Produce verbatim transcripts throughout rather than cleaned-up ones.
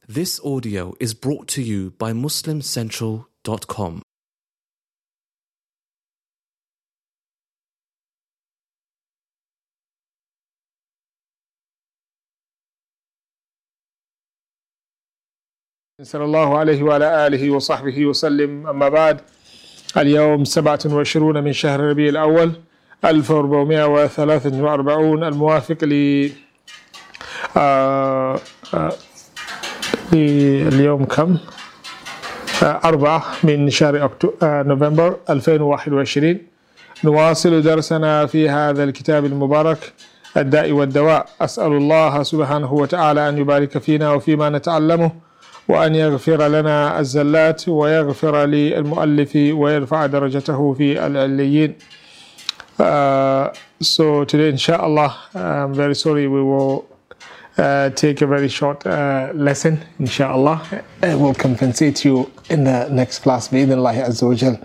This audio is brought to you by Muslim Central dot com. صلى الله عليه وعلى آله وصحبه وسلم. أما بعد، اليوم سبعة وعشرون من شهر ربيع الأول ألف وأربعمائة وثلاثة وأربعين الموافق ل آه آه اليوم كم؟ آه أربعة من شهر أكتوبر آه نوفمبر ألفين وواحد وعشرين. نواصل درسنا في هذا الكتاب المبارك الداء والدواء. أسأل الله سبحانه وتعالى أن يبارك فينا وفيما نتعلمه، وأن يغفر لنا الزلات، ويغفر للمؤلف ويرفع درجته في العليين. Uh, so today, inshallah, I'm very sorry, we will uh, take a very short uh, lesson, inshallah. And we'll compensate you in the next class, bi'idhnillahi azza wa jal.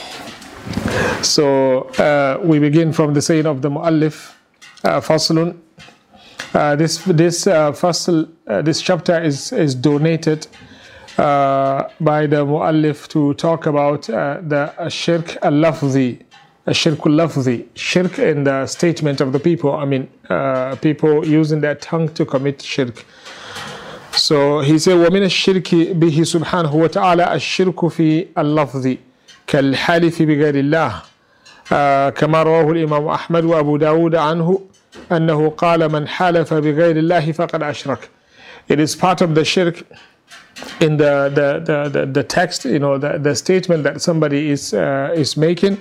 So uh, we begin from the saying of the mu'allif, uh, faslun. Uh, this this uh, fasl, uh, this chapter is is donated uh, by the mu'allif to talk about uh, the shirk al-lafzi, shirk al-lafzi, shirk in the statement of the people. I mean, uh, people using their tongue to commit shirk. So he said, وَمِنَ الشِّرْكِ بِهِ سُبْحَانَهُ وَتَعَالَى الشِّرْكُ فِي اللَّفْظِ كَالْحَلِفِ بِغَيْرِ اللَّهِ كما رواه الإمام أحمد وأبو داود عنه أنه قال من حلف بغير الله فقد أشرك. It is part of the shirk in the the the, the, the text, you know, the, the statement that somebody is uh, is making.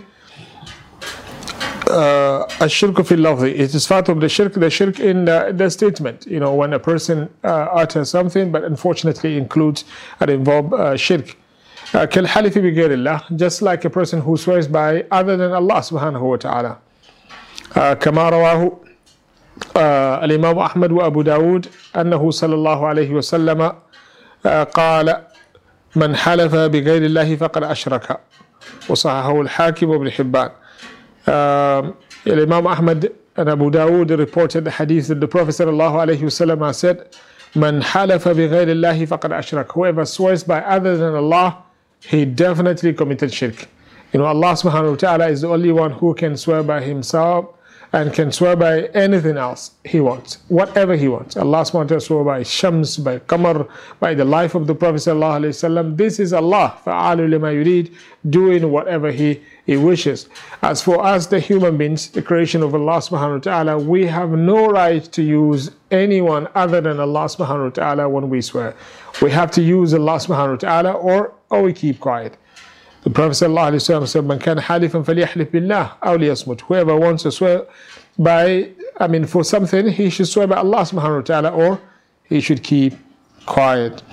الشرك في اللفظ. It is part of the shirk, the shirk in the, the statement. You know, when a person uh, utters something, but unfortunately includes and involve uh, shirk. كالحلف بغير الله, just like a person who swears by other than Allah subhanahu wa ta'ala. كما رواه الإمام أحمد وأبو داود أنه صلى الله عليه وسلم قال من حلف بغير الله فقد أشرك, وصححه الحاكم وابن حبان. الإمام أحمد and Abu Dawud reported the hadith that the Prophet صلى الله عليه وسلم said, من حلف بغير الله فقد أشرك. Whoever swears by other than Allah, he definitely committed shirk. You know, Allah subhanahu wa ta'ala is the only one who can swear by himself and can swear by anything else he wants, whatever he wants. Allah subhanahu wa ta'ala swore by Shams, by Qamar, by the life of the Prophet sallallahu alayhi wasallam. This is Allah, fa'alu lima yurid, doing whatever he, he wishes. As for us, the human beings, the creation of Allah subhanahu wa ta'ala, we have no right to use anyone other than Allah subhanahu wa ta'ala when we swear. We have to use Allah subhanahu wa ta'ala, or, or we keep quiet. The Prophet ﷺ said, "Man kana halifan falyahlif billah aw liyasmut." Whoever wants to swear by, I mean, for something, he should swear by Allah subhanahu wa ta'ala, or he should keep quiet.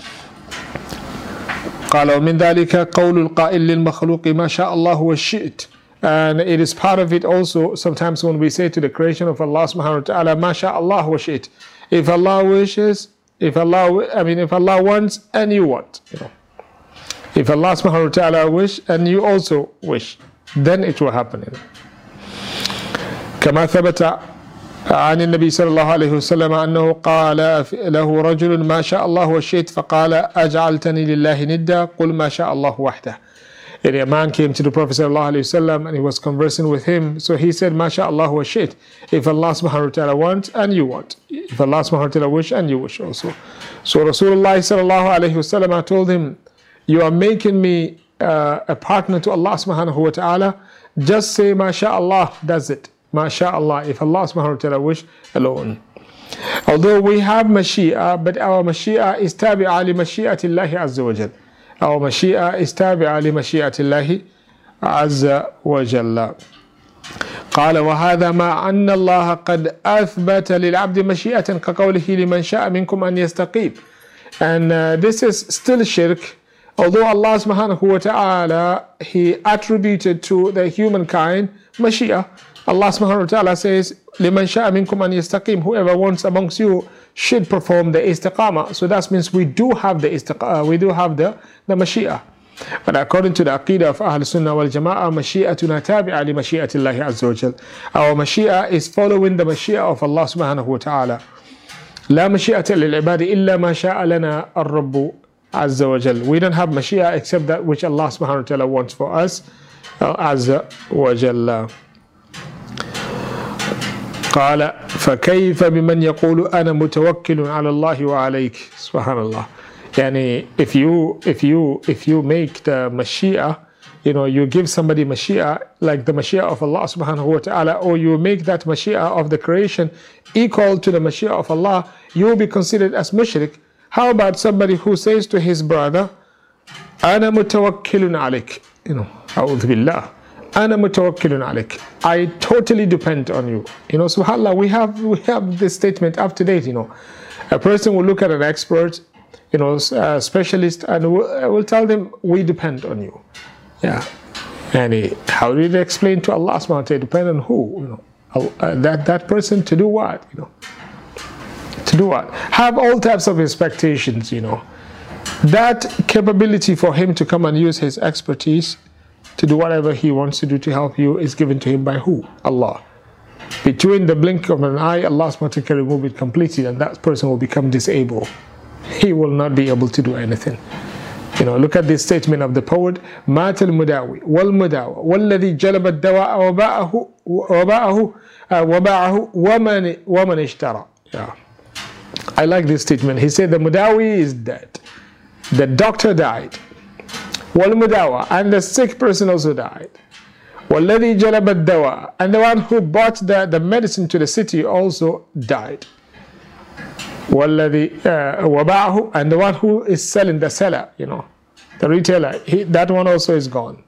قال ومن ذلك قول القائل للمخلوق ما شاء الله وشئت. And it is part of it also, sometimes when we say to the creation of Allah subhanahu wa ta'ala, ما شاء الله وشئت. If Allah wishes, if Allah, I mean, if Allah wants and you want, you know. If Allah subhanahu wa ta'ala wish and you also wish, then it will happen. كما ثبت عن النبي صلى الله عليه وسلم أنه قال له رجل ما شاء الله وشئت فقال أجعلتني لله ندا قل ما شاء الله وحده. And a man came to the Prophet صلى الله عليه وسلم and he was conversing with him. So he said, ما شاء الله وشئت. If Allah subhanahu wa ta'ala wants and you want. If Allah subhanahu wa ta'ala wish and you wish also. So Rasulullah صلى الله عليه وسلم told him, you are making me uh, a partner to Allah subhanahu wa ta'ala. Just say MashaAllah, that's it. MashaAllah, if Allah subhanahu wa ta'ala wish alone. Although we have Mashi'a, but our Mashi'a is tabi'a li Mashi'atillahi azza wa jal. Our Mashi'a is tabi'a li Mashi'atillahi azza wa jalla. قال وهذا مع أن الله قد أثبت للعبد مشيئة كقوله لمن شاء منكم أن يستقيم. And uh, this is still shirk. Although Allah subhanahu wa ta'ala, He attributed to the humankind Mashiach. Allah subhanahu wa ta'ala says, لِمَنْ شَاءَ مِنْكُمْ أَنْ يَسْتَقِيمُ. Whoever wants amongst you should perform the istiqamah. So that means we do have the istiqamah, we do have the, the Mashiach. But according to the Aqidah of Ahl Sunnah wal Jama'ah, Mashi'atuna tabi'a li Mashi'atillahi azza wa jal. Our Mashiach is following the Mashiach of Allah subhanahu wa ta'ala. لا مشيئة للعباد إلا ما شاء لنا الرب عز وجل. We don't have مشيئة except that which Allah subhanahu wa ta'ala wants for us عز وجل. قال فكيف بمن يقول أنا متوكل على الله وعليك. سبحان الله. يعني if you if you if you make the mashia, you know, you give somebody mashia like the mashia of Allah subhanahu wa ta'ala, or you make that mashia of the creation equal to the mashia of Allah, you will be considered as mushrik. How about somebody who says to his brother, أنا متوكل عليك, you know, أعوذ بالله, أنا متوكل عليك, I totally depend on you. You know, subhanallah, we have we have this statement up to date. You know, a person will look at an expert, you know, a specialist, and will, will tell them, we depend on you. Yeah. And he, how did they explain to Allah subhanahu wa ta'ala, depend on who? You know, uh, that, that person to do what? You know, to do what? Have all types of expectations, you know. That capability for him to come and use his expertise to do whatever he wants to do to help you is given to him by who? Allah. Between the blink of an eye, Allah subhanahu wa ta'ala can remove it completely, and that person will become disabled. He will not be able to do anything. You know, look at this statement of the poet: مات المداوي والمداوى والذي جلب الدواء وباعه وباعه وباعه ومن ومن اشترى. Yeah, I like this statement. He said the mudawi is dead, the doctor died, والمداوى, and the sick person also died, والذي جلب الدواء, and the one who bought the, the medicine to the city also died. وَالَّذِي وَبَاعَهُ, and the one who is selling, the seller, you know, the retailer, he, that one also is gone.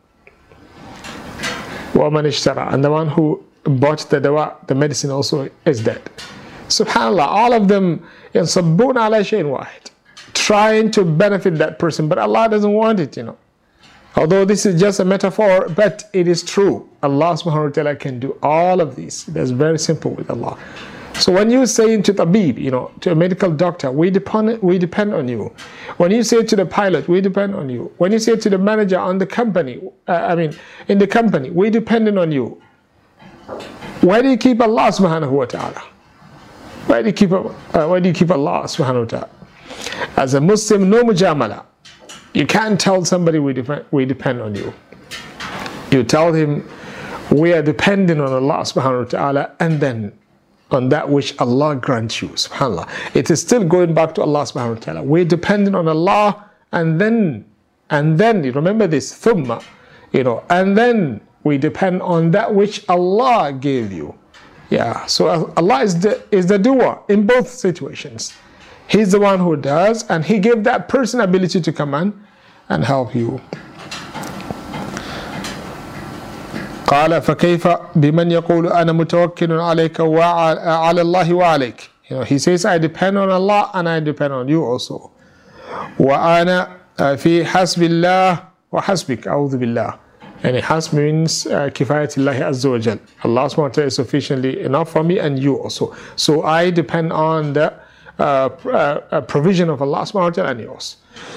وَمَنْ اشْتَرَى, and the one who bought the dawa, the medicine, also is dead. Subhanallah, all of them يَنْصَبُّونَ عَلَى شَيْءٍ وَاحِدٍ, trying to benefit that person, but Allah doesn't want it, you know. Although this is just a metaphor, but it is true. Allah subhanahu wa ta'ala can do all of these. That's very simple with Allah. So when you say to tabib, you know, to a medical doctor, we depend, we depend on you. When you say to the pilot, we depend on you. When you say to the manager on the company, uh, I mean, in the company, we depend on you. Why do you keep Allah subhanahu wa ta'ala? Why do you keep, uh, why do you keep Allah subhanahu wa ta'ala? As a Muslim, no mujamala. You can't tell somebody we depend, we depend on you. You tell him we are dependent on Allah subhanahu wa ta'ala, and then on that which Allah grants you. Subhanallah. It is still going back to Allah subhanahu wa ta'ala. We're dependent on Allah, and then, and then, you remember this, thumma, you know, and then we depend on that which Allah gave you. Yeah, so Allah is the, is the doer in both situations. He's the one who does, and He gave that person ability to come in and help you. قال فكيف بمن يقول أنا متوكل عليك وعلى الله وعليك. You know, he says, I depend on Allah and I depend on you also. وأنا في حسب الله وحسبك أعوذ بالله. And hasb means كفاية الله عز وجل. Allah subhanahu wa ta'ala is sufficiently enough for me and you also. So I depend on the uh, uh, provision of Allah subhanahu wa ta'ala and yours.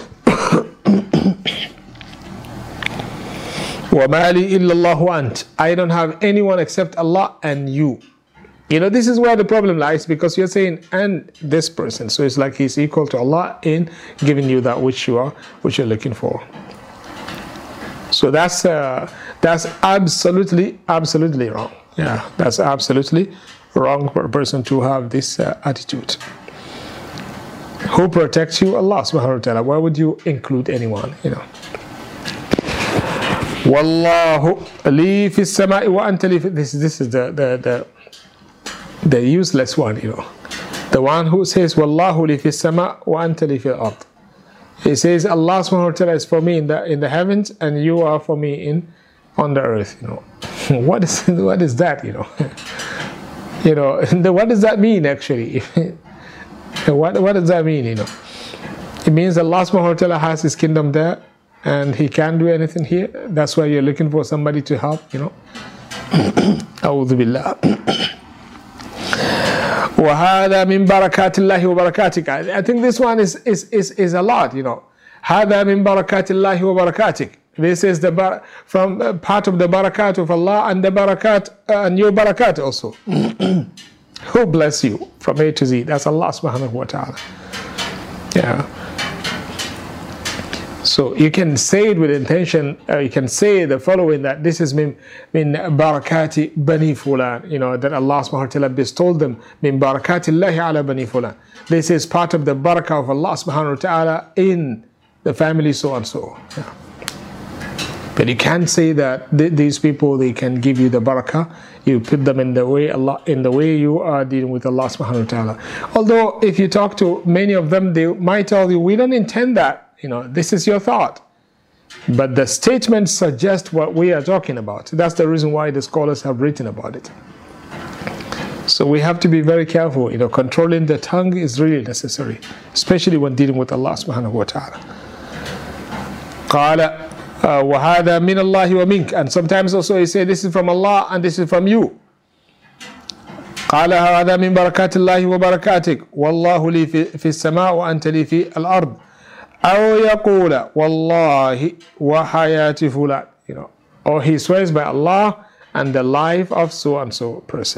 وَمَا لِي إِلَّا اللَّهُ وَأَنْتَ. I don't have anyone except Allah and you. You know, this is where the problem lies, because you're saying, and this person. So it's like he's equal to Allah in giving you that which you are, which you're looking for. So that's uh, that's absolutely, absolutely wrong. Yeah, that's absolutely wrong for a person to have this uh, attitude. Who protects you? Allah subhanahu wa ta'ala. Why would you include anyone, you know? Wallahu li fi samai wa anta li fi. This this is the the the the useless one, you know. The one who says Wallahu li fi sama wa anta li fi al-ard. He says Allah subhanahu wa ta'ala is for me in the in the heavens and you are for me in on the earth, you know. What is what is that, you know? You know, what does that mean actually? what what does that mean, you know? It means Allah subhanahu wa ta'ala has His kingdom there, and He can't do anything here. That's why you're looking for somebody to help, you know. A'udhu billah. وَهَذَا مِن بَرَكَاتِ اللَّهِ وَبَرَكَاتِكَ. I think this one is, is, is, is a lot, you know. هَذَا مِن بَرَكَاتِ اللَّهِ وَبَرَكَاتِكَ. This is the bar from uh, part of the barakat of Allah and the barakat uh, and your barakat also. Who bless you from A to Z? That's Allah subhanahu wa ta'ala. Yeah. So you can say it with intention, uh, you can say the following, that this is min, min barakati bani fulan, you know, that Allah subhanahu wa ta'ala bestowed them, min barakati Allahi ala bani fulan. This is part of the barakah of Allah subhanahu wa ta'ala in the family so and so. Yeah. But you can't say that th these people, they can give you the barakah. You put them in the way Allah, in the way you are dealing with Allah subhanahu wa ta'ala. Although if you talk to many of them, they might tell you, we don't intend that. You know, this is your thought. But the statements suggest what we are talking about. That's the reason why the scholars have written about it. So we have to be very careful. You know, controlling the tongue is really necessary, especially when dealing with Allah subhanahu wa ta'ala. قال وهذا من الله ومنك. And sometimes also he say, this is from Allah and this is from you. قال هذا من بركات الله وبركاتك والله لي في, في السماء وأنت لي في الأرض. أو يقول والله وحياة فلان. You know, or he swears by Allah and the life of so and so person.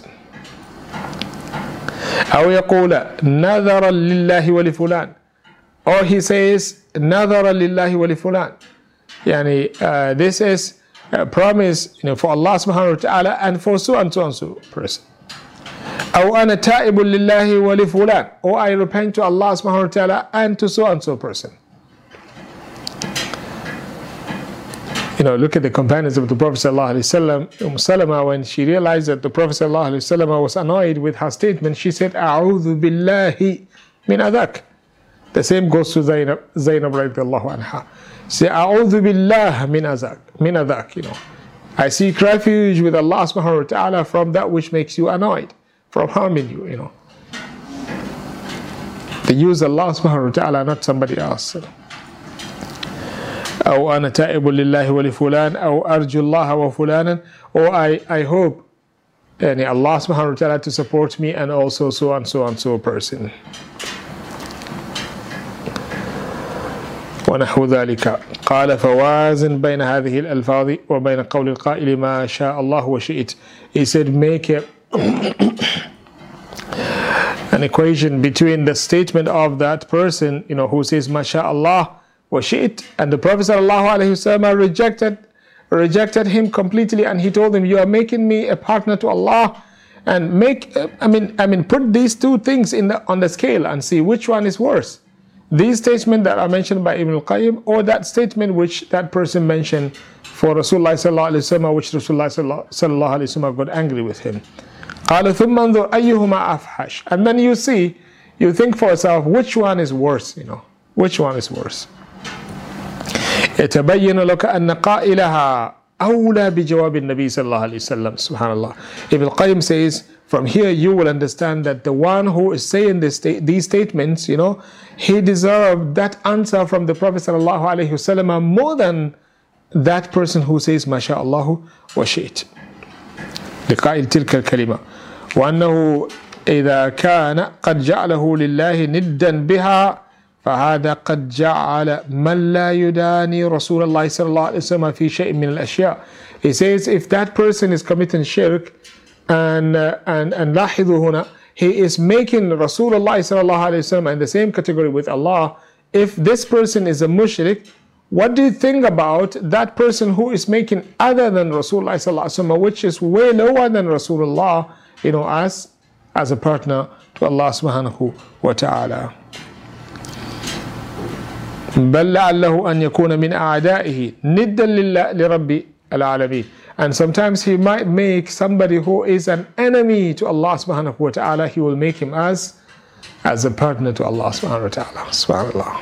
أو يقول نذرا لله ولفلان. Or he says نذرا لله ولفلان. Yani, uh, this is a promise, you know, for Allah subhanahu wa ta'ala and for so and so and so person. أو أنا تائب لله ولفلان. Or I repent to Allah subhanahu wa ta'ala and to so and so person. You know, look at the companions of the Prophet sallallahu alaihi wasallam. Umm Salama, when she realized that the Prophet sallallahu alaihi wasallam was annoyed with her statement, she said, "A'udhu billahi min adak." The same goes to Zainab, Zainab radiallahu anha. Say, "A'udhu billah min adak, min adak." You know, I seek refuge with Allah subhanahu wa ta'ala from that which makes you annoyed, from harming you. You know, they use Allah subhanahu wa ta'ala, not somebody else. أو أنا تائب لله ولفلان أو أرجو الله وفلانا. Or I, I hope يعني Allah subhanahu wa ta'ala to support me and also so and so and so person. ونحو ذلك. قال فوازن بين هذه الألفاظ وبين قول القائل ما شاء الله وشئت. He said, make a, an equation between the statement of that person, you know, who says ما شاء الله وشئت, and the Prophet sallallahu alaihi wasallam rejected rejected him completely, and he told him, you are making me a partner to Allah, and make I mean I mean put these two things in the on the scale and see which one is worse, these statements that are mentioned by Ibn al-Qayyim or that statement which that person mentioned for Rasulullah sallallahu alaihi wasallam, which Rasulullah sallallahu alaihi wasallam got angry with him. قال ثم انظر أيهما أفحش. And then you see, you think for yourself, which one is worse, you know, which one is worse. يتبين لك أن قائلها أولى بجواب النبي صلى الله عليه وسلم. Subhanallah. Ibn al-Qayyim says, from here you will understand that the one who is saying this, these statements, you know, he deserved that answer from the Prophet sallallahu alaihi wasallam more than that person who says ما شاء الله وشئت. لقائل تلك الكلمة. وأنه إذا كان قد جعله لله ندا بها فهذا قد جعل من لا يداني رسول الله صلى الله عليه وسلم في شيء من الأشياء. He says, if that person is committing shirk, and uh, and and لاحظوا هنا, he is making Rasulullah صلى الله عليه وسلم in the same category with Allah. If this person is a mushrik, what do you think about that person who is making other than Rasulullah صلى الله عليه وسلم, which is way lower than Rasulullah, you know, as as a partner to Allah subhanahu wa ta'ala. بل لعله أن يكون من أعدائه ندا لرب العالمين. And sometimes he might make somebody who is an enemy to Allah subhanahu wa ta'ala, he will make him as as a partner to Allah subhanahu wa ta'ala. Subhanallah.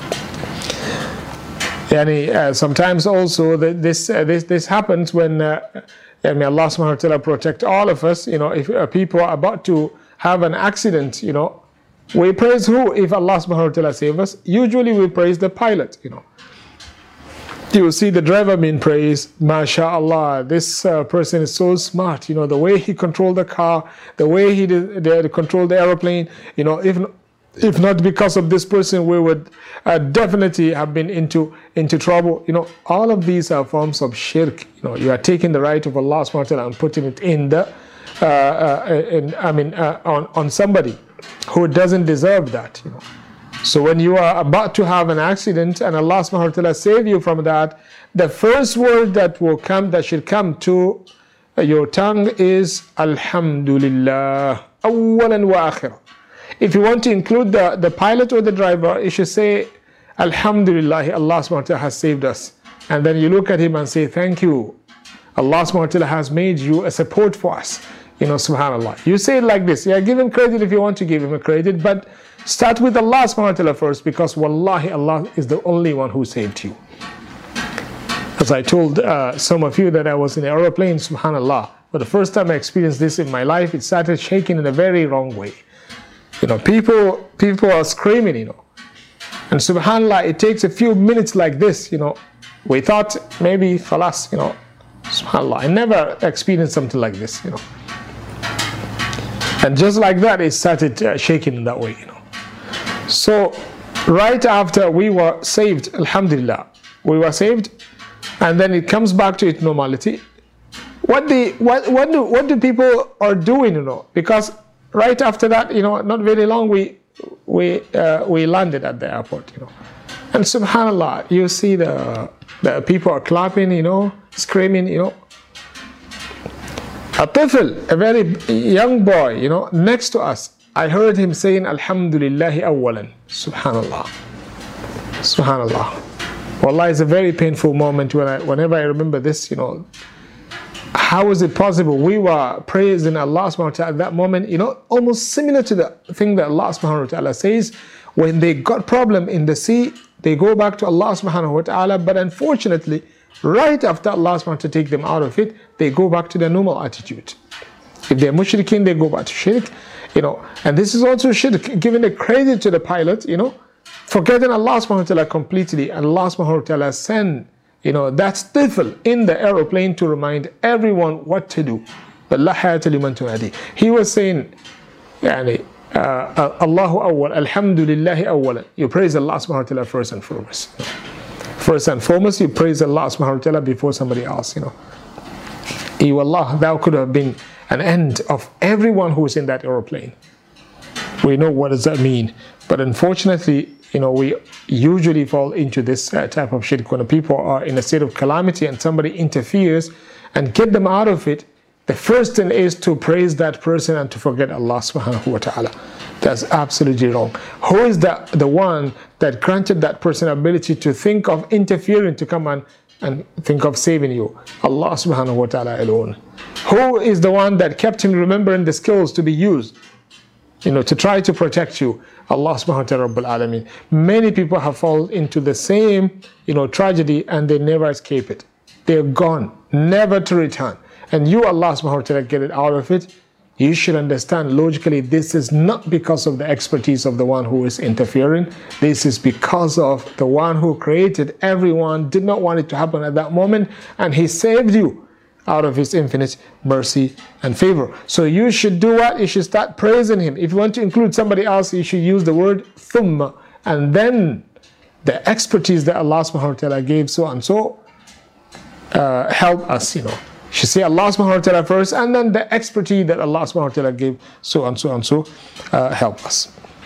Yani, uh, sometimes also the, this, uh, this this happens when uh, may Allah subhanahu wa ta'ala protect all of us. You know, if uh, people are about to have an accident, you know, we praise who if Allah subhanahu wa ta'ala save us? Usually we praise the pilot, you know. You will see the driver being praised, MashaAllah, this uh, person is so smart, you know, the way he controlled the car, the way he did, did control the aeroplane, you know, if, if not because of this person, we would uh, definitely have been into, into trouble. You know, all of these are forms of shirk. You know, you are taking the right of Allah subhanahu wa ta'ala and putting it in the uh, uh, in, I mean, uh, on, on somebody who doesn't deserve that, you know. So when you are about to have an accident and Allah subhanahu wa ta'ala save you from that, the first word that will come, that should come to your tongue is Alhamdulillah, awwalan wa akhira. If you want to include the, the pilot or the driver, you should say Alhamdulillah, Allah subhanahu wa ta'ala has saved us. And then you look at him and say, thank you. Allah subhanahu wa ta'ala has made you a support for us. You know, subhanallah. You say it like this. Yeah, give him credit if you want to give him a credit, but start with Allah subhanahu wa ta'ala first, because wallahi, Allah is the only one who saved you. As I told uh, some of you that I was in an aeroplane, subhanallah. For the first time I experienced this in my life, it started shaking in a very wrong way. You know, people, people are screaming, you know. And subhanallah, it takes a few minutes like this, you know. We thought maybe, khalas, you know, subhanallah. I never experienced something like this, you know. And just like that, it started uh, shaking in that way, you know. So, right after we were saved, alhamdulillah, we were saved, and then it comes back to its normality. What the what what do what do people are doing, you know? Because right after that, you know, not very long, we we uh, we landed at the airport, you know. And subhanallah, you see the the people are clapping, you know, screaming, you know. A tifl, a very young boy, you know, next to us, I heard him saying, Alhamdulillahi awwalan. Subhanallah. Subhanallah. Wallah, it's a very painful moment when I, whenever I remember this, you know. How is it possible? We were praising Allah subhanahu wa ta'ala at that moment, you know, almost similar to the thing that Allah subhanahu wa ta'ala says. When they got problem in the sea, they go back to Allah subhanahu wa ta'ala, but unfortunately, right after Allah subhanahu wa ta'ala to take them out of it, they go back to their normal attitude. If they're mushrikeen, they go back to shirk, you know. And this is also shirk, giving the credit to the pilot, you know, forgetting Allah subhanahu wa ta'ala completely. And Allah subhanahu wa ta'ala send, you know, that tifl in the aeroplane to remind everyone what to do. But la hayata liman tunadi. He was saying, yani, uh, Allahu awwal, alhamdulillahi awwalan. You praise Allah subhanahu wa ta'ala first and foremost. First and foremost, you praise Allah subhanahu wa ta'ala before somebody else, you know. Ya Allah, thou could have been an end of everyone who was in that aeroplane. We know what does that mean. But unfortunately, you know, we usually fall into this uh, type of shirk when people are in a state of calamity and somebody interferes and get them out of it. The first thing is to praise that person and to forget Allah subhanahu wa ta'ala. That's absolutely wrong. Who is the, the one that granted that person ability to think of interfering, to come and, and think of saving you? Allah subhanahu wa ta'ala alone. Who is the one that kept him remembering the skills to be used, you know, to try to protect you? Allah subhanahu wa ta'ala Rabbul Alameen. Many people have fallen into the same, you know, tragedy and they never escape it. They're gone, never to return. And you, Allah subhanahu wa ta'ala, get it out of it. You should understand logically this is not because of the expertise of the one who is interfering. This is because of the one who created everyone, did not want it to happen at that moment, and he saved you out of his infinite mercy and favor. So you should do what? You should start praising him. If you want to include somebody else, you should use the word thumma, and then the expertise that Allah subhanahu wa ta'ala gave so and so uh, help us, you know. You should say Allah subhanahu wa ta'ala first, and then the expertise that Allah subhanahu wa ta'ala gave so and so and so uh, help us.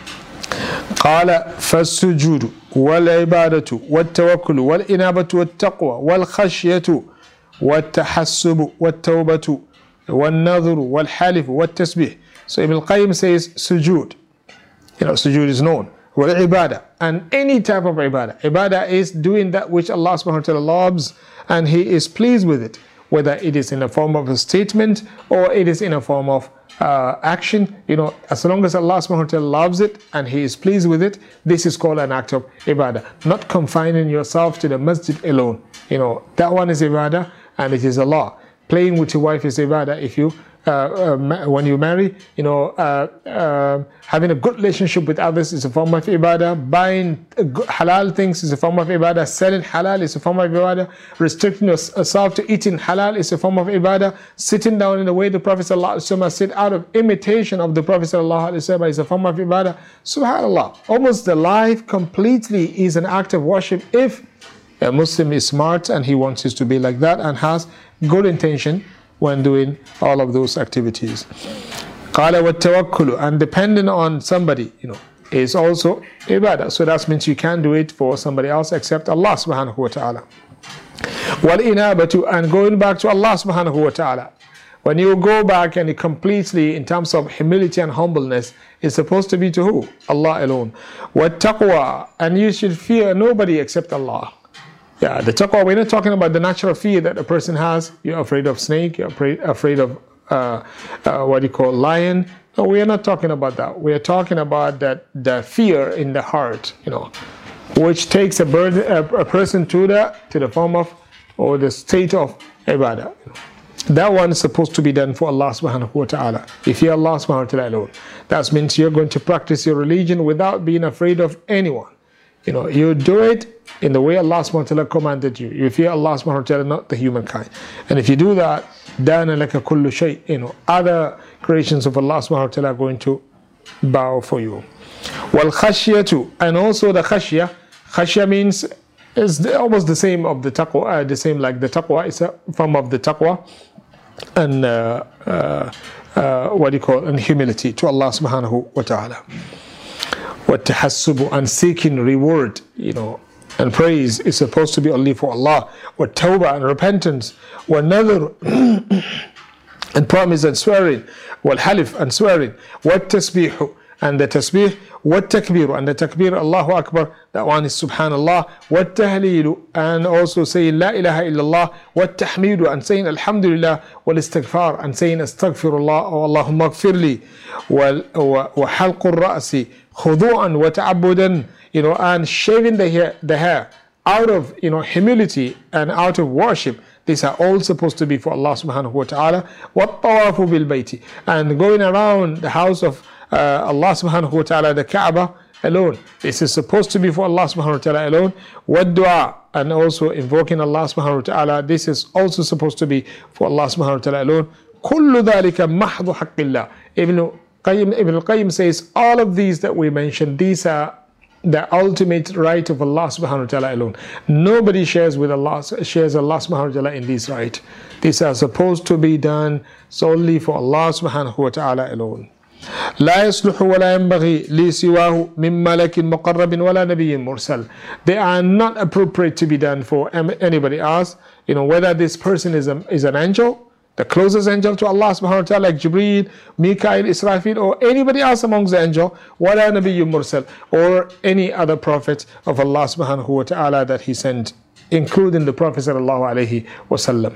قال فالسجود والعبادة والتوكل والإنابة والتقوى والخشية والتحسب والتوبة والنظر والحلف والتسبيح. So Ibn al-Qayyim says sujood. You know, sujood is known. Wal-ibadah, and any type of ibadah. Ibadah is doing that which Allah subhanahu wa ta'ala loves and He is pleased with it. Whether it is in the form of a statement or it is in a form of uh, action, you know, as long as Allah subhanahu wa ta'ala loves it and He is pleased with it, this is called an act of ibadah. Not confining yourself to the masjid alone. You know, that one is ibadah and it is Allah. Playing with your wife is ibadah. If you, uh, uh, when you marry, you know, uh, uh, having a good relationship with others is a form of ibadah. Buying halal things is a form of ibadah. Selling halal is a form of ibadah. Restricting yourself to eating halal is a form of ibadah. Sitting down in the way the Prophet ﷺ sit out of imitation of the Prophet ﷺ is a form of ibadah. SubhanAllah. Almost the life completely is an act of worship if a Muslim is smart and he wants it to be like that and has good intention when doing all of those activities. قال والتوكل, and depending on somebody, you know, is also ibadah. So that means you can't do it for somebody else except Allah subhanahu wa ta'ala. وَالْإِنَابَةُ, and going back to Allah subhanahu wa ta'ala. When you go back and you completely, in terms of humility and humbleness, it's supposed to be to who? Allah alone. وَالتَّقْوَى, and you should fear nobody except Allah. Yeah, the taqwa, we're not talking about the natural fear that a person has. You're afraid of snake, you're afraid, afraid of uh, uh, what do you call lion. No, we are not talking about that. We are talking about that the fear in the heart, you know, which takes a, burden, a, a person to the to the form of, or the state of ibadah. That one is supposed to be done for Allah subhanahu wa ta'ala. If you Allah subhanahu wa ta'ala alone, that means you're going to practice your religion without being afraid of anyone. You know, you do it in the way Allah subhanahu wa ta'ala commanded you. You fear Allah subhanahu wa ta'ala, not the humankind. And if you do that, dana laka kullu shay, you know, other creations of Allah subhanahu wa ta'ala are going to bow for you. Wal khashyatu, and also the khashya. Khashya means is almost the same of the taqwa, uh, the same like the taqwa. It's a form of the taqwa, and uh, uh, uh, what do you call, and humility to Allah subhanahu wa ta'ala. وَالتَّحَسُّبُ, and seeking reward, you know, and praise is supposed to be only for Allah. وَالتَّوْبَةُ, and repentance. وَالنَّذْرُ, and promise and swearing. وَالْحَلِفُ, and swearing. وَالتَّسْبِيحُ, and the tasbih. وَالتَّكْبِيرُ, and the takbir, Allahu Akbar, that one is subhanallah. وَالتَّهْلِيلُ, and also saying la ilaha illallah. وَالتَّحْمِيدُ, and saying alhamdulillah. وَالْإِسْتِغْفَارُ, and saying astaghfirullah, or Allahumma gfirli. وَحَلْقُ الرَّأْسِ خُضُوعًا وَتَعَبُّدًا, you know, and shaving the hair, the hair out of, you know, humility and out of worship. These are all supposed to be for Allah subhanahu wa ta'ala. وَالطَّوَافُ بِالْبَيْتِ, and going around the house of uh, Allah subhanahu wa ta'ala, the Kaaba alone. This is supposed to be for Allah subhanahu wa ta'ala alone. وَالدُّعَى, and also invoking Allah subhanahu wa ta'ala. This is also supposed to be for Allah subhanahu wa ta'ala alone. كُلُّ ذَلِكَ مَحْضُ حَقِّ اللَّهِ. Ibn Qayyim, Ibn al-Qayyim says all of these that we mentioned, these are the ultimate right of Allah subhanahu wa ta'ala alone. Nobody shares with Allah, shares Allah subhanahu wa ta'ala in these rights. These are supposed to be done solely for Allah subhanahu wa ta'ala alone. لا يصلح ولا ينبغي لي سواه من ملك مقرب ولا نبي مرسل. They are not appropriate to be done for anybody else. You know, whether this person is, a, is an angel, the closest angel to Allah subhanahu wa ta'ala, like Jibreel, Mikael, Israfil, or anybody else amongst the angel, وَلَا نَبِيٌّ مُرْسَلٍ, or any other prophet of Allah subhanahu wa ta'ala that he sent, including the Prophet sallallahu alayhi wa sallam.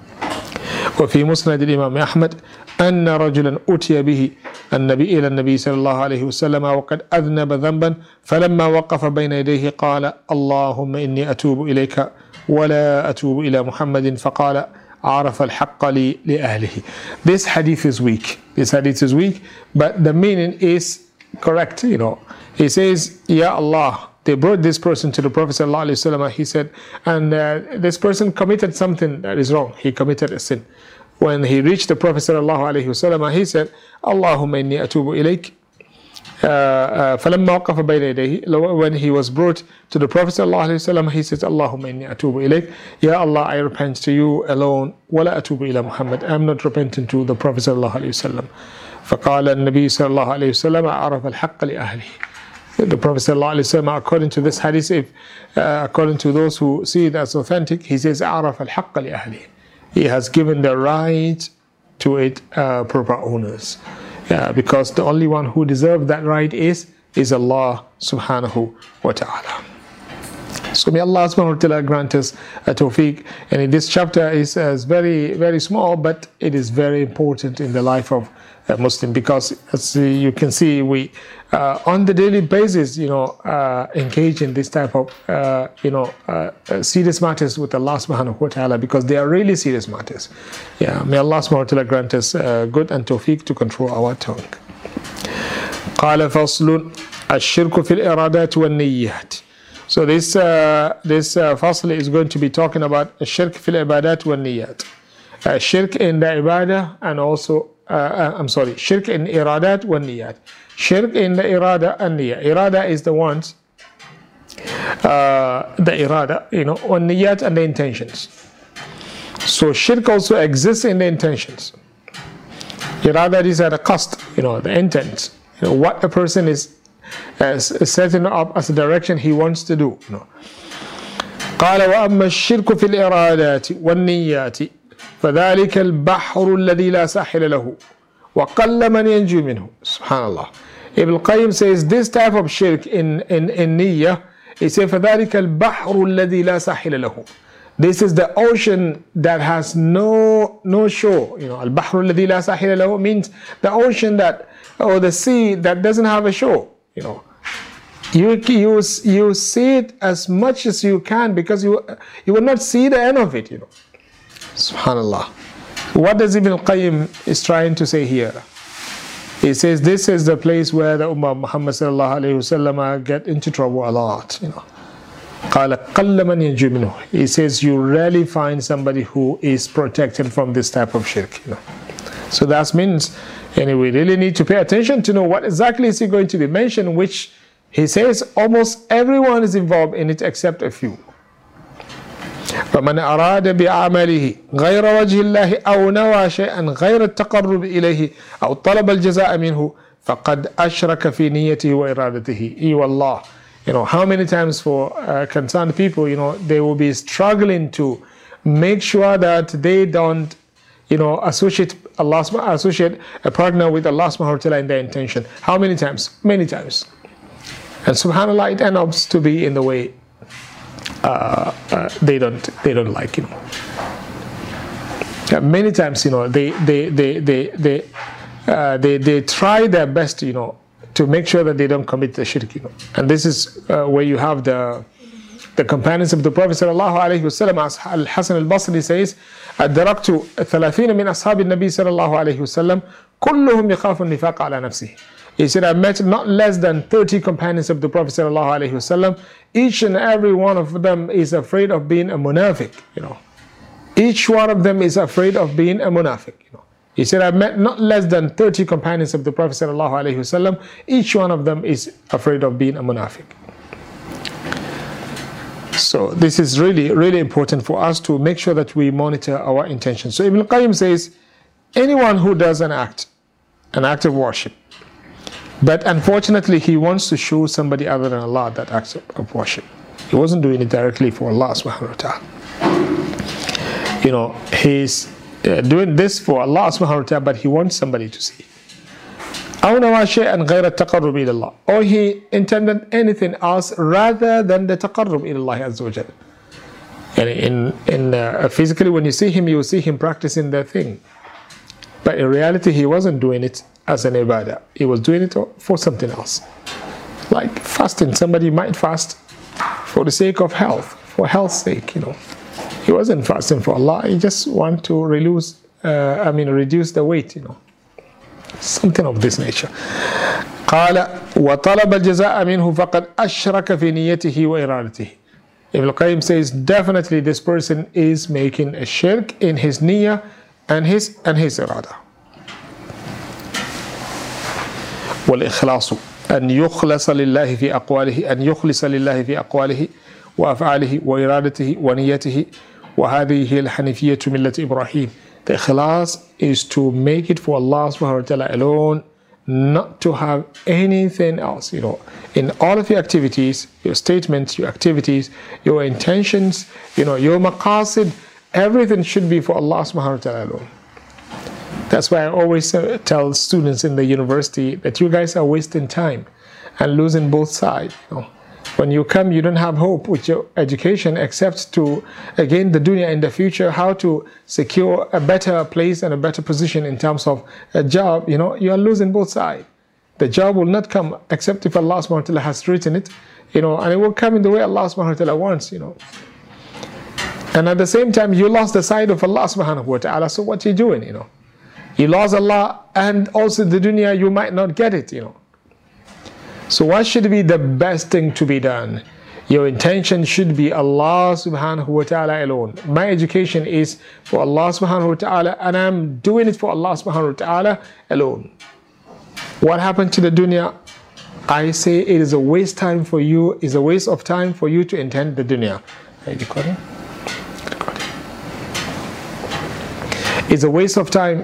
وفي مسند الإمام أحمد أن رجلا أتي به النبي إلى النبي صلى الله عليه وسلم وقد أذنب ذنبا فلما وقف بين يديه قال اللهم إني أتوب إليك ولا أتوب إلى محمد فقال عرف الحق لي لأهله. This hadith is weak. This hadith is weak, but the meaning is correct. You know, he says, Ya Allah, they brought this person to the Prophet sallallahu alaihi wasallam. He said, and uh, this person committed something that is wrong. He committed a sin. When he reached the Prophet sallallahu alaihi wasallam, he said, Allahumma inni atubu ilayk. فلما وقف بين يديه, when he was brought to the Prophet sallallahu alaihi wasallam, he says, Allahumma inni atubu ilayk. Ya Allah, I repent to you alone. Wala atubu ila Muhammad. I am not repenting to the Prophet sallallahu alaihi wasallam. فقال النبي صلى الله عليه وسلم عرف الحق لأهله. The Prophet ﷺ, according to this hadith, if, uh, according to those who see it as authentic, he says, عَرَفَ الْحَقَّ لِأَهْلِهِ. He has given the right to its uh, proper owners. Yeah, because the only one who deserves that right is, is Allah subhanahu wa ta'ala. So may Allah subhanahu wa ta'ala grant us a tawfiq. And this chapter is, uh, is very, very small, but it is very important in the life of a Muslim, because as you can see, we uh, on the daily basis, you know, uh, engage in this type of, uh, you know, uh, uh, serious matters with Allah subhanahu wa ta'ala, because they are really serious matters. Yeah, may Allah subhanahu wa ta'ala grant us uh, good and tawfiq to control our tongue. قال فصل الشرك في الإرادات والنيات. So this uh, this uh, fasl is going to be talking about shirk fil ibadat wal niyat. Uh, shirk in the ibadah, and also uh, uh, I'm sorry, shirk in iradat wal niyat. Shirk in the irada and niyat. Irada is the ones, uh, the irada, you know, wal niyat, and the intentions. So shirk also exists in the intentions. Irada is at a cost, you know, the intent. You know, what a person is uh, setting up as a direction he wants to do. You know. قال وأما الشرك في الإرادات والنيات فذلك البحر الذي لا ساحل له وقل من ينجو منه. Subhanallah. Ibn Qayyim says this type of shirk in in in niyyah, he says فذلك البحر الذي لا ساحل له. This is the ocean that has no no shore. You know, البحر الذي لا ساحل له means the ocean that, or the sea that doesn't have a shore. You know. You, you, you see it as much as you can because you, you will not see the end of it, you know. Subhanallah. What does Ibn Qayyim is trying to say here? He says this is the place where the Ummah of Muhammad sallallahu alayhi wasallam get into trouble a lot, you know. قال قل من ينجو منه. He says you rarely find somebody who is protected from this type of shirk, you know. So that means, and we really need to pay attention to know what exactly is he going to be mentioned, which he says almost everyone is involved in it except a few. فمن أراد بعمله غير وجه الله أو نوى شيئا غير التقرب إليه أو طلب الجزاء منه فقد أشرك في نيته وإرادته. إي والله. You know, how many times for uh, concerned people, you know, they will be struggling to make sure that they don't, you know, associate Allah, associate a partner with Allah subhanahu wa ta'ala in their intention. How many times? Many times. And subhanallah, it ends up to be in the way uh, uh, they don't they don't like, you know. Uh, many times, you know, they they they they they, uh, they they try their best, you know, to make sure that they don't commit the shirk, you know. And this is uh, where you have the the companions of the Prophet sallallahu alaihi wasallam. As Al-Hasan al-Basri says, "أدركت ثلاثين من أصحاب النبي صلى الله عليه وسلم كلهم يخاف النفاق على نفسه." He said, I met not less than thirty companions of the Prophet sallallahu alaihi wasallam. Each and every one of them is afraid of being a munafiq, you know. Each one of them is afraid of being a munafiq, you know. He said, I met not less than thirty companions of the Prophet sallallahu alaihi wasallam. Each one of them is afraid of being a munafiq. So this is really, really important for us to make sure that we monitor our intentions. So Ibn Qayyim says, anyone who does an act, an act of worship, but unfortunately, he wants to show somebody other than Allah that act of worship. He wasn't doing it directly for Allah subhanahu wa ta'ala. You know, he's uh, doing this for Allah subhanahu wa ta'ala, but he wants somebody to see. أو نوى شيئا غير التقرب إلى الله. Or he intended anything else rather than the taqarrub إلى الله عز وجل. And in, in uh, physically, when you see him, you see him practicing the thing. But in reality, he wasn't doing it as an ibadah. He was doing it for something else. Like fasting. Somebody might fast for the sake of health, for health's sake, you know. He wasn't fasting for Allah. He just wanted to reduce, uh, I mean, reduce the weight, you know. Something of this nature. قال وطلب الجزاء منه فقد أشرك في نيته وإرادته. Ibn Qayyim says definitely this person is making a shirk in his niyyah and his and his irada. والإخلاص أن يخلص لله في أقواله أن يخلص لله في أقواله وأفعاله وإرادته ونيته وهذه هي الحنيفية ملة إبراهيم. The ikhlas is to make it for Allah subhanahu wa ta'ala alone, not to have anything else, you know. In all of your activities, your statements, your activities, your intentions, you know, your maqasid, everything should be for Allah subhanahu wa ta'ala alone. That's why I always tell students in the university that you guys are wasting time and losing both sides. You know, when you come, you don't have hope with your education except to gain the dunya in the future, how to secure a better place and a better position in terms of a job. You know, you are losing both sides. The job will not come except if Allah subhanahu wa ta'ala has written it, you know, and it will come in the way Allah subhanahu wa ta'ala wants, you know. And at the same time, you lost the side of Allah subhanahu wa ta'ala, so what are you doing, you know? You lost Allah and also the dunya, you might not get it, you know. So what should be the best thing to be done? Your intention should be Allah subhanahu wa ta'ala alone. My education is for Allah subhanahu wa ta'ala and I'm doing it for Allah subhanahu wa ta'ala alone. What happened to the dunya? I say it is a waste time for you, is a waste of time for you to intend the dunya. Are you recording? Recording. It's a waste of time.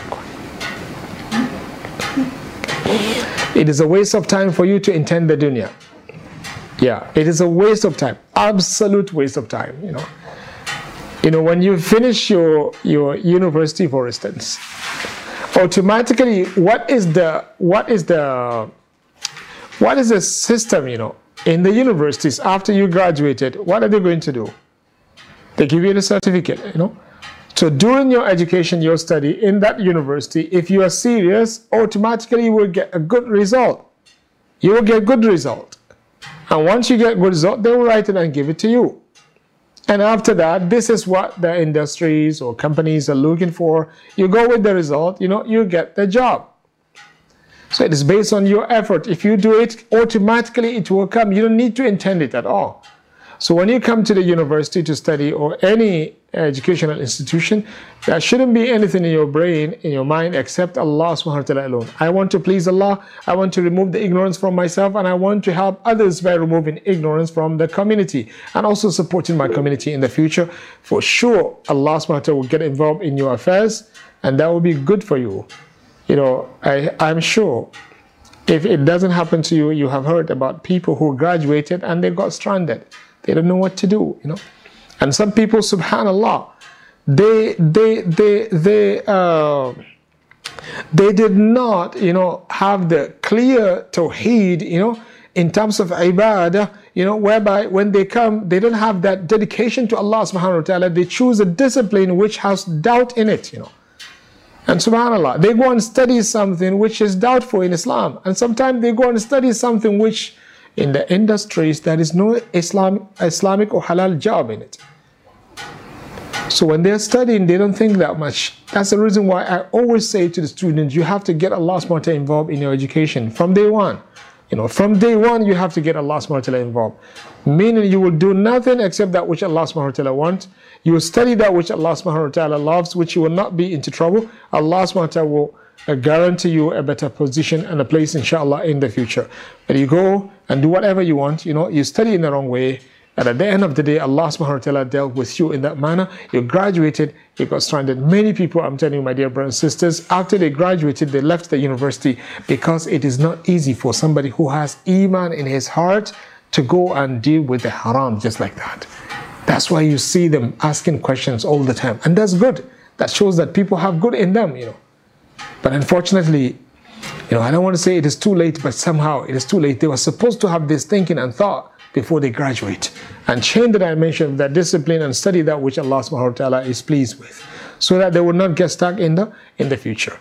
It is a waste of time for you to intend the dunya. Yeah, it is a waste of time. Absolute waste of time, you know. You know, when you finish your, your university, for instance, automatically, what is the, what is the, what is the system, you know, in the universities after you graduated? What are they going to do? They give you the certificate, you know. So during your education, your study in that university, if you are serious, automatically you will get a good result. You will get good result. And once you get good result, they will write it and give it to you. And after that, this is what the industries or companies are looking for. You go with the result, you know, you get the job. So it is based on your effort. If you do it, automatically it will come. You don't need to intend it at all. So when you come to the university to study or any educational institution, there shouldn't be anything in your brain, in your mind, except Allah subhanahu wa ta'ala alone. I want to please Allah, I want to remove the ignorance from myself, and I want to help others by removing ignorance from the community and also supporting my community in the future. For sure, Allah subhanahu wa ta'ala will get involved in your affairs, and that will be good for you. You know, I, I'm sure if it doesn't happen to you, you have heard about people who graduated and they got stranded. They don't know what to do, you know. And some people, subhanallah, they they they they uh, they did not, you know, have the clear tawheed, you know, in terms of ibadah, you know, whereby when they come, they don't have that dedication to Allah subhanahu wa ta'ala. They choose a discipline which has doubt in it, you know. And subhanallah, they go and study something which is doubtful in Islam. And sometimes they go and study something which in the industries there is no Islam, Islamic or halal job in it. So when they're studying, they don't think that much. That's the reason why I always say to the students, you have to get Allah subhanahu wa ta'ala involved in your education from day one. You know, from day one, you have to get Allah subhanahu wa ta'ala involved. Meaning you will do nothing except that which Allah subhanahu wa ta'ala wants. You will study that which Allah subhanahu wa ta'ala loves, which you will not be into trouble. Allah subhanahu wa ta'ala will uh, guarantee you a better position and a place, inshallah, in the future. But you go and do whatever you want, you know, you study in the wrong way. And at the end of the day, Allah subhanahu wa ta'ala dealt with you in that manner. You graduated, you got stranded. Many people, I'm telling you, my dear brothers and sisters, after they graduated, they left the university because it is not easy for somebody who has iman in his heart to go and deal with the haram just like that. That's why you see them asking questions all the time. And that's good. That shows that people have good in them, you know. But unfortunately, you know, I don't want to say it is too late, but somehow it is too late. They were supposed to have this thinking and thought before they graduate and change the dimension of that discipline and study that which Allah subhanahu wa ta'ala is pleased with, so that they will not get stuck in the in the future.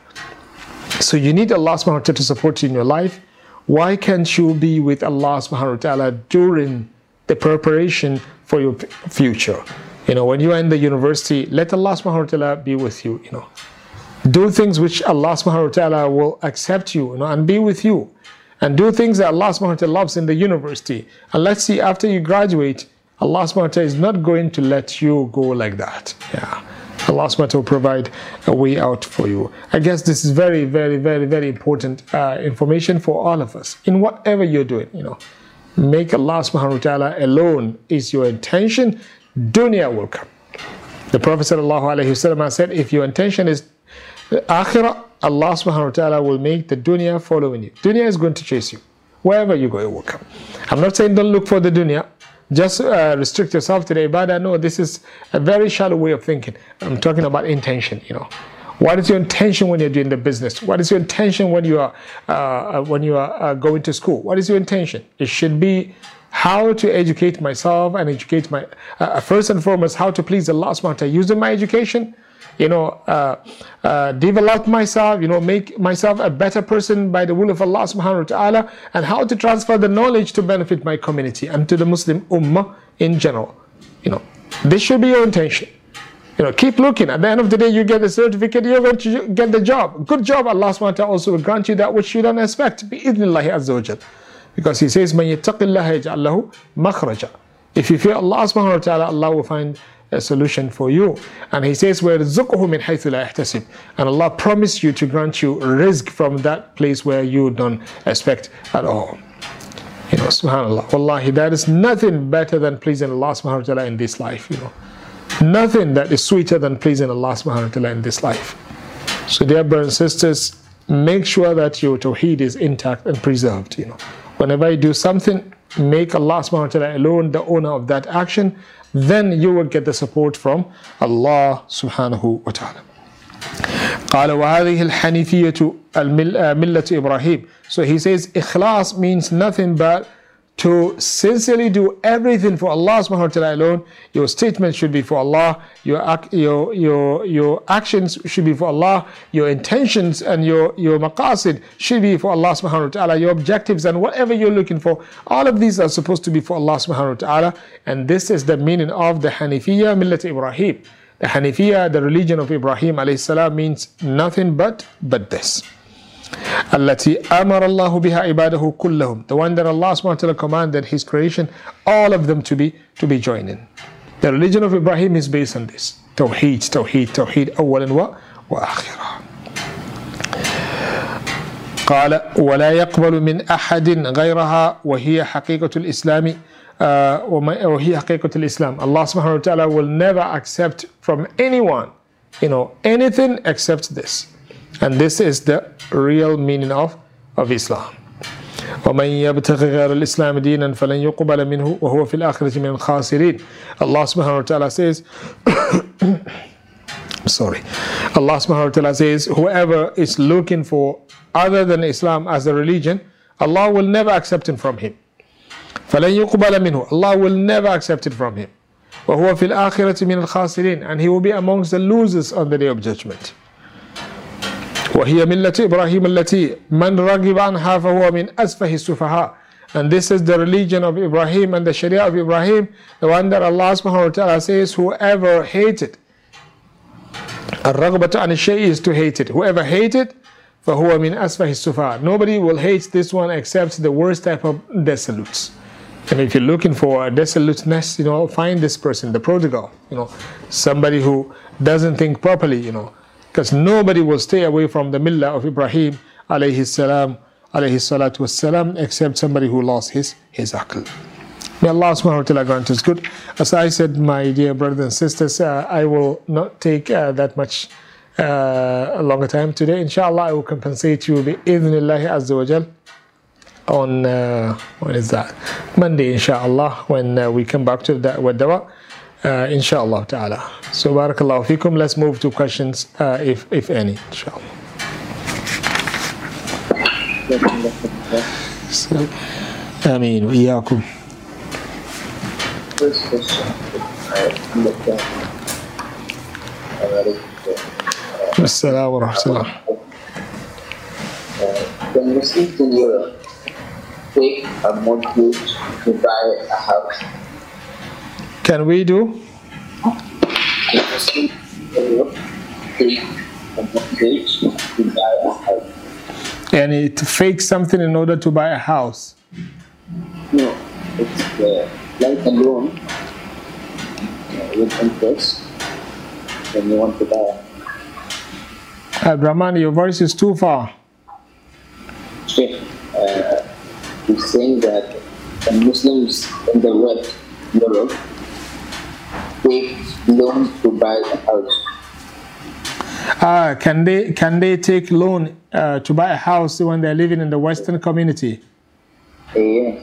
So you need Allah subhanahu wa ta'ala to support you in your life. Why can't you be with Allah subhanahu wa ta'ala during the preparation for your future? You know, when you are in the university, let Allah subhanahu wa ta'ala be with you, you know. Do things which Allah subhanahu wa ta'ala will accept you, you know, and be with you. And do things that Allah subhanahu wa ta'ala loves in the university. And let's see, after you graduate, Allah subhanahu wa ta'ala is not going to let you go like that. Yeah. Allah subhanahu wa ta'ala will provide a way out for you. I guess this is very, very, very, very important uh, information for all of us. In whatever you're doing, you know, make Allah subhanahu wa ta'ala alone is your intention, dunya will come. The Prophet sallallahu alayhi wa sallam said, if your intention is akhirah, Allah subhanahu wa ta'ala will make the dunya following you. Dunya is going to chase you. Wherever you go, it will come. I'm not saying don't look for the dunya. Just uh, restrict yourself to the ibadah. No, this is a very shallow way of thinking. I'm talking about intention, you know. What is your intention when you're doing the business? What is your intention when you are uh, when you are uh, going to school? What is your intention? It should be how to educate myself and educate my, uh, first and foremost, how to please Allah subhanahu wa ta'ala using my education. You know, uh, uh, develop myself, you know, make myself a better person by the will of Allah subhanahu wa ta'ala, and how to transfer the knowledge to benefit my community and to the Muslim ummah in general. You know, this should be your intention. You know, keep looking. At the end of the day, you get the certificate, you're going to get the job. Good job, Allah subhanahu wa ta'ala also will grant you that which you don't expect. Bi-idhnillahi azza wa jal. Because He says, مَنْ يَتَّقِ اللَّهَ يَجْعَلْ لَهُ مَخْرَجًا. If you fear Allah subhanahu wa ta'ala, Allah will find a solution for you. And He says, وَيَرْزُقْهُ مِنْ حَيْثُ لَا يَحْتَسِبْ. And Allah promised you to grant you rizq from that place where you don't expect at all. You know, subhanAllah. Wallahi, there is nothing better than pleasing Allah subhanahu wa ta'ala in this life, you know. nothing that is sweeter than pleasing Allah subhanahu wa ta'ala in this life. So dear brothers and sisters, make sure that your tawheed is intact and preserved. You know, whenever you do something, make Allah subhanahu wa ta'ala alone the owner of that action, then you will get the support from Allah subhanahu wa ta'ala. قال وهذه الحنيفية ملة إبراهيم. So he says ikhlas means nothing but to sincerely do everything for Allah subhanahu wa ta'ala alone. Your statement should be for Allah, your your your your actions should be for Allah, your intentions and your your maqasid should be for Allah subhanahu wa ta'ala, your objectives and whatever you're looking for, all of these are supposed to be for Allah subhanahu wa ta'ala. And this is the meaning of the Hanifiyya Millat Ibrahim. The Hanifiyya, the religion of Ibrahim alayhi salam, means nothing but but this. التي أمر الله بها عباده كلهم, the one that Allah subhanahu wa ta'ala commanded His creation, all of them to be to be joined in. The religion of Ibrahim is based on this. Tawheed, Tawheed, Tawheed أولا و وآخرا. قال ولا يقبل من أحد غيرها وهي حقيقة الإسلام وهي حقيقة الإسلام. Allah subhanahu wa ta'ala will never accept from anyone, you know, anything except this. And this is the real meaning of, of Islam. وَمَنْ يَبْتَغِ غَيْرَ الْإِسْلَامِ دِينًا فَلَنْ يُقْبَلَ مِنْهُ وَهُوَ فِي الْآخِرَةِ مِنَ الْخَاسِرِينَ. Allah subhanahu wa ta'ala says, sorry, Allah subhanahu wa ta'ala says, whoever is looking for other than Islam as a religion, Allah will never accept it from him. فَلَنْ يُقْبَلَ مِنْهُ, Allah will never accept it from him. وَهُوَ فِي الْآخِرَةِ مِنَ الْخَاسِرِينَ, and he will be amongst the losers on the day of judgment. وهي ملة إبراهيم التي من رغب عنها فهو من أسفه السفهاء. And this is the religion of Ibrahim and the Sharia of Ibrahim, the one that Allah subhanahu wa ta'ala says, whoever hated, الرغبة عن الشيء is to hate it. Whoever hated, فهو من أسفه السفهاء. Nobody will hate this one except the worst type of desolutes. And if you're looking for a desoluteness, you know, find this person, the prodigal, you know, somebody who doesn't think properly, you know, because nobody will stay away from the millah of Ibrahim alayhi salam, alayhi salatu wassalam, except somebody who lost his, his aql. May Allah subhanahu wa ta'ala grant us good. As I said, my dear brothers and sisters, uh, I will not take uh, that much uh, a longer time today. Inshallah, I will compensate you bi-idhnillahi azza wa jal on, uh, when is that? Monday, inshallah, when uh, we come back to the dawa. Uh, inshallah ta'ala. So barakallahu fikum. Let's move to questions, uh, if if any, inshallah. So, Ameen wa iyaakum. First question. Assalamu wa rahmatullah. Can Muslims in Europe take a mortgage to buy a house? Can we do? Can Muslims in Europe take a mortgage to buy a house? And to fake something in order to buy a house? No, it's uh, like a loan uh, with interest when you want to buy a house. Uh, Brahman, your voice is too far. Okay. Uh, he's saying that the Muslims in the West, Europe, take loans to buy a house. Ah, can they can they take loan uh, to buy a house when they're living in the Western community? Yeah.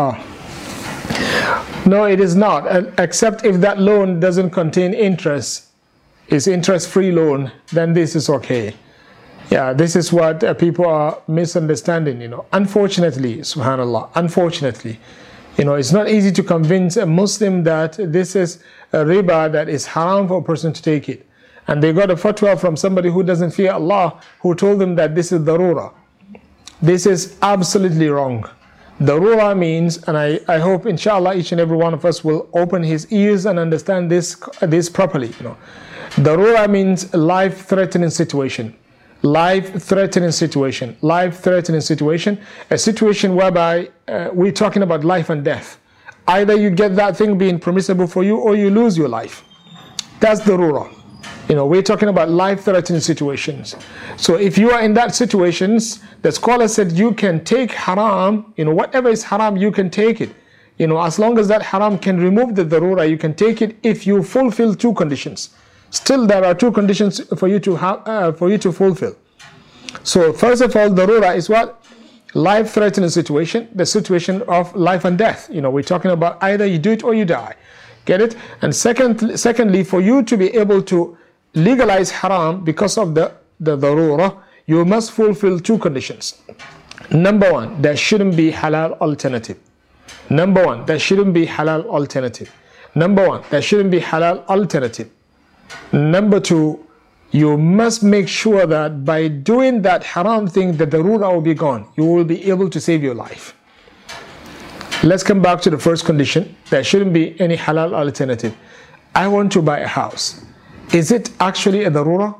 Oh. No, it is not, uh, except if that loan doesn't contain interest. It's interest-free loan, then this is okay. Yeah, this is what uh, people are misunderstanding, you know. Unfortunately, subhanallah, unfortunately, you know, it's not easy to convince a Muslim that this is a riba that is haram for a person to take it. And they got a fatwa from somebody who doesn't fear Allah, who told them that this is darura. This is absolutely wrong. Darura means, and I, I hope inshallah each and every one of us will open his ears and understand this, this properly, you know. Darura means life-threatening situation. Life-threatening situation. Life-threatening situation. A situation whereby uh, we're talking about life and death. Either you get that thing being permissible for you or you lose your life. That's darura. You know, we're talking about life-threatening situations. So if you are in that situations, the scholar said you can take haram, you know, whatever is haram, you can take it. You know, as long as that haram can remove the darura, you can take it if you fulfill two conditions. Still, there are two conditions for you to have, uh, for you to fulfill. So, first of all, darura is what? Life-threatening situation, the situation of life and death. You know, we're talking about either you do it or you die. Get it? And second, secondly, for you to be able to legalize haram because of the, the darura, you must fulfill two conditions. Number one, there shouldn't be halal alternative. Number one, there shouldn't be halal alternative. Number one, there shouldn't be halal alternative. Number two, you must make sure that by doing that haram thing, the darura will be gone. You will be able to save your life. Let's come back to the first condition. There shouldn't be any halal alternative. I want to buy a house. Is it actually a darura?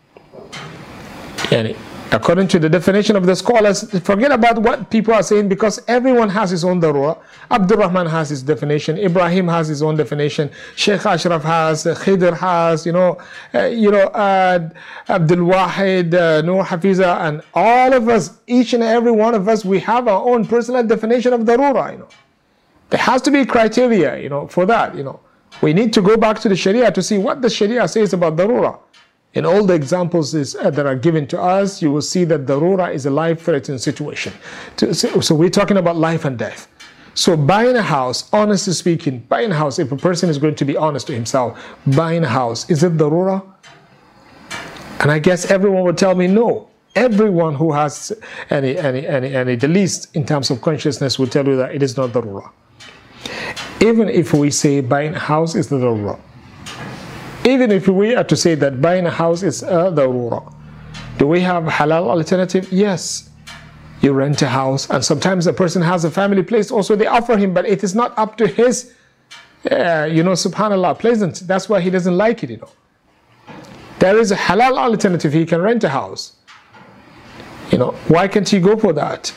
Yani, according to the definition of the scholars, forget about what people are saying, because everyone has his own darura. Abdul Rahman has his definition. Ibrahim has his own definition. Sheikh Ashraf has. Khidr has. You know, uh, you know, uh, Abdul Wahid, uh, Noor Hafiza, and all of us, each and every one of us, we have our own personal definition of darura. You know, there has to be criteria. You know, for that. You know, we need to go back to the Sharia to see what the Sharia says about darura. In all the examples is, uh, that are given to us, you will see that darura is a life-threatening situation. To, so, so we're talking about life and death. So buying a house, honestly speaking, buying a house, if a person is going to be honest to himself, buying a house, is it darura? And I guess everyone would tell me no. Everyone who has any, any, any, any the least in terms of consciousness will tell you that it is not darura. Even if we say buying a house is the darura. Even if we are to say that buying a house is a darura, do we have a halal alternative? Yes. You rent a house, and sometimes a person has a family place also, they offer him, but it is not up to his, uh, you know, subhanAllah, pleasant. That's why he doesn't like it, you know. There is a halal alternative. He can rent a house. You know, why can't he go for that?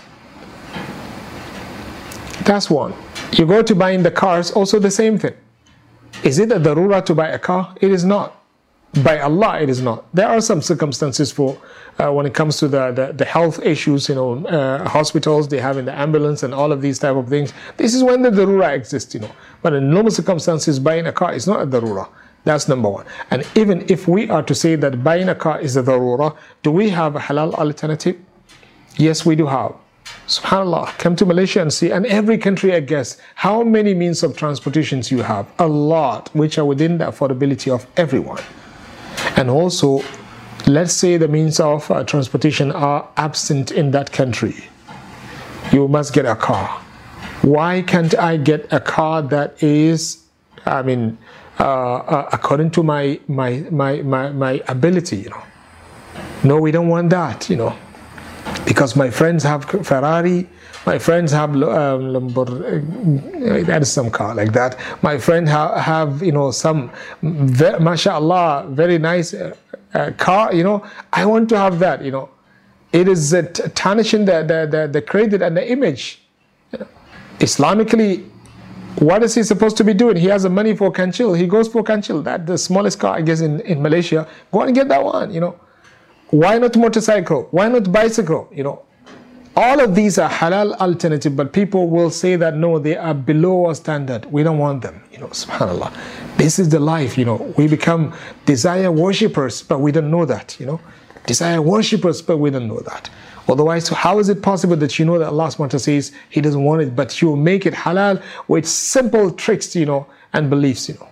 That's one. You go to buying the cars, also the same thing. Is it a darura to buy a car? It is not. By Allah, it is not. There are some circumstances for uh, when it comes to the, the, the health issues, you know, uh, hospitals, they have in the ambulance and all of these type of things. This is when the darura exists, you know. But in normal circumstances, buying a car is not a darura. That's number one. And even if we are to say that buying a car is a darura, do we have a halal alternative? Yes, we do have. SubhanAllah, come to Malaysia and see, and every country, I guess, how many means of transportations you have? A lot, which are within the affordability of everyone. And also, let's say the means of uh, transportation are absent in that country. You must get a car. Why can't I get a car that is, I mean, uh, uh, according to my, my, my, my, my ability, you know? No, we don't want that, you know. Because my friends have Ferrari, my friends have um, Lamborghini, that is some car like that. My friend ha have, you know, some, very, mashallah, very nice uh, uh, car, you know. I want to have that, you know. It is uh, tarnishing the, the, the, the credit and the image. Islamically, what is he supposed to be doing? He has the money for Kanchil. He goes for Kanchil, that the smallest car, I guess, in, in Malaysia. Go and get that one, you know. Why not motorcycle? Why not bicycle? You know, all of these are halal alternative, but people will say that no, they are below our standard. We don't want them. You know, subhanAllah. This is the life, you know. We become desire worshippers, but we don't know that, you know. Desire worshippers, but we don't know that. Otherwise, how is it possible that you know that Allah subhanahu wa ta'ala says He doesn't want it, but you make it halal with simple tricks, you know, and beliefs, you know.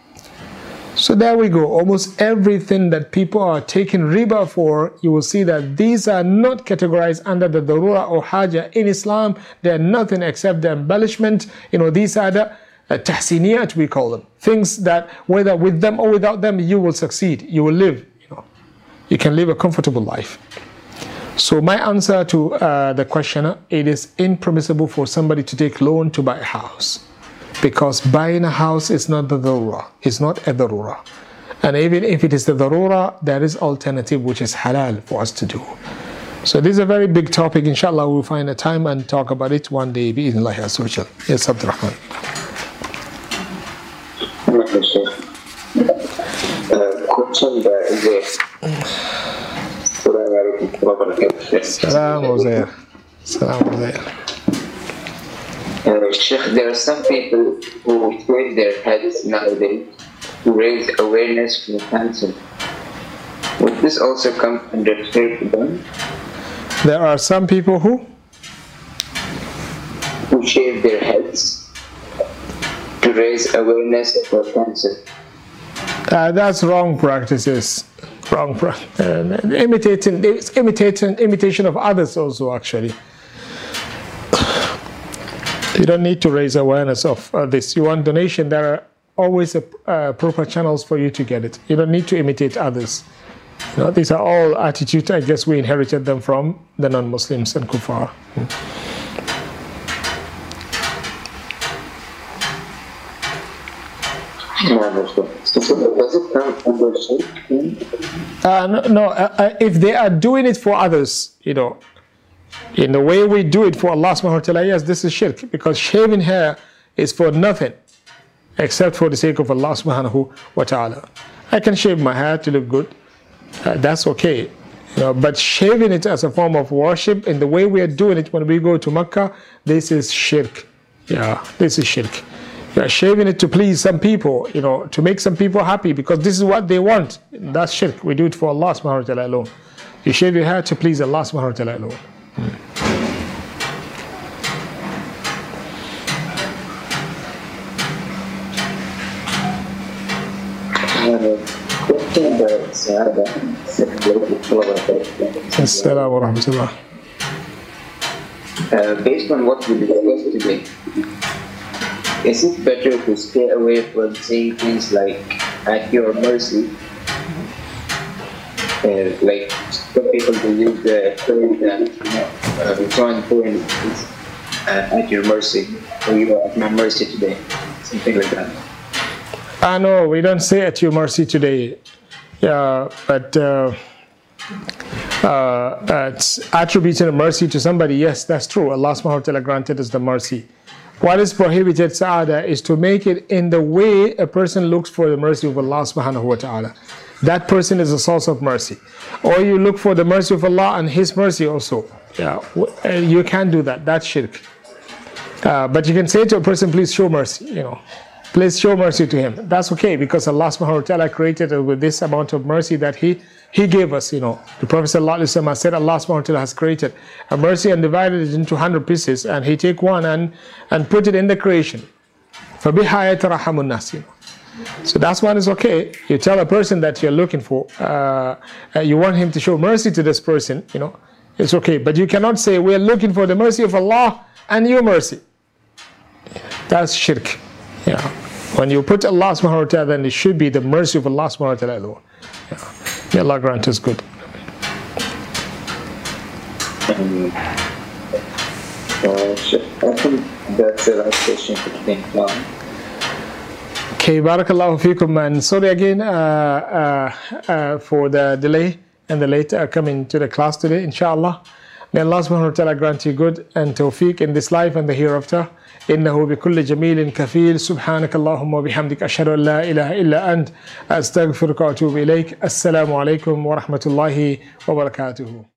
So there we go. Almost everything that people are taking riba for, you will see that these are not categorized under the darura or haja in Islam. They are nothing except the embellishment. You know, these are the uh, tahsiniyat, we call them. Things that whether with them or without them, you will succeed. You will live. You know, you can live a comfortable life. So my answer to uh, the questioner, it is impermissible for somebody to take loan to buy a house. Because buying a house is not the darura. It's not a darura. And even if it is the darura, there is alternative which is halal for us to do. So this is a very big topic. Inshallah, we'll find a time and talk about it one day. Bi-idhnillah azza wa jal. Yes, Abdul Rahman. Question is this. Salam Uzair. Salam Uzair. Uh, Sheikh, there are some people who shave their heads nowadays to raise awareness for cancer. Would this also come under shirk then? There are some people who who shave their heads to raise awareness for cancer. Uh, that's wrong practices. Wrong practice. Uh, imitating, it's imitating, imitation of others also actually. You don't need to raise awareness of uh, this. You want donation, there are always a, uh, proper channels for you to get it. You don't need to imitate others. You know, these are all attitudes, I guess we inherited them from the non-Muslims and kuffar. Does it come under shirk? Uh, no, no uh, if they are doing it for others, you know, in the way we do it for Allah subhanahu wa ta'ala, yes, this is shirk, because shaving hair is for nothing except for the sake of Allah subhanahu wa ta'ala. I can shave my hair to look good, uh, that's okay, you know, but shaving it as a form of worship in the way we are doing it when we go to Mecca, this is shirk. Yeah, this is shirk. You are shaving it to please some people, you know, to make some people happy because this is what they want. That's shirk. We do it for Allah subhanahu wa ta'ala alone. You shave your hair to please Allah subhanahu wa ta'ala alone. Hmm. Assalamu wa rahmatullah. Uh, based on what we discussed today, is it better to stay away from saying things like "at your mercy"? Uh, like some people will use the phrase that uh, we can't do anything uh, at your mercy, or you are at my mercy today, something like that. I know we don't say at your mercy today, yeah, but uh, uh, it's attributing mercy to somebody. Yes, that's true. Allah subhanahu wa ta'ala granted us the mercy. What is prohibited, Sa'ada, is to make it in the way a person looks for the mercy of Allah subhanahu wa ta'ala. That person is a source of mercy. Or you look for the mercy of Allah and His mercy also. Yeah, you can't do that. That's shirk. Uh, but you can say to a person, please show mercy, you know. Please show mercy to him. That's okay, because Allah subhanahu wa ta'ala created us with this amount of mercy that He He gave us, you know. The Prophet sallallahu alaihi wasallam said Allah subhanahu wa ta'ala has created a mercy and divided it into one hundred pieces, and He take one and, and put it in the creation. فَبِهَا يَتَرَحَمُ النَّاسِ. So that's one is okay. You tell a person that you're looking for, uh, uh, you want him to show mercy to this person, you know, it's okay. But you cannot say, we're looking for the mercy of Allah and your mercy. That's shirk. Yeah. When you put Allah subhanahu wa ta'ala, then it should be the mercy of Allah subhanahu wa ta'ala alone. Yeah. May Allah grant us good. Um, uh, I think that's the last question for today. Okay, barakallahu feekum, and sorry again uh, uh, uh, for the delay and the late uh, coming to the class today, inshallah. May Allah subhanahu wa ta'ala grant you good and tawfiq in this life and the hereafter. إنه بكل جميل كفيل سبحانك اللهم وبحمدك أشهد أن لا إله إلا أنت أستغفرك وأتوب إليك. السلام عليكم ورحمة الله وبركاته.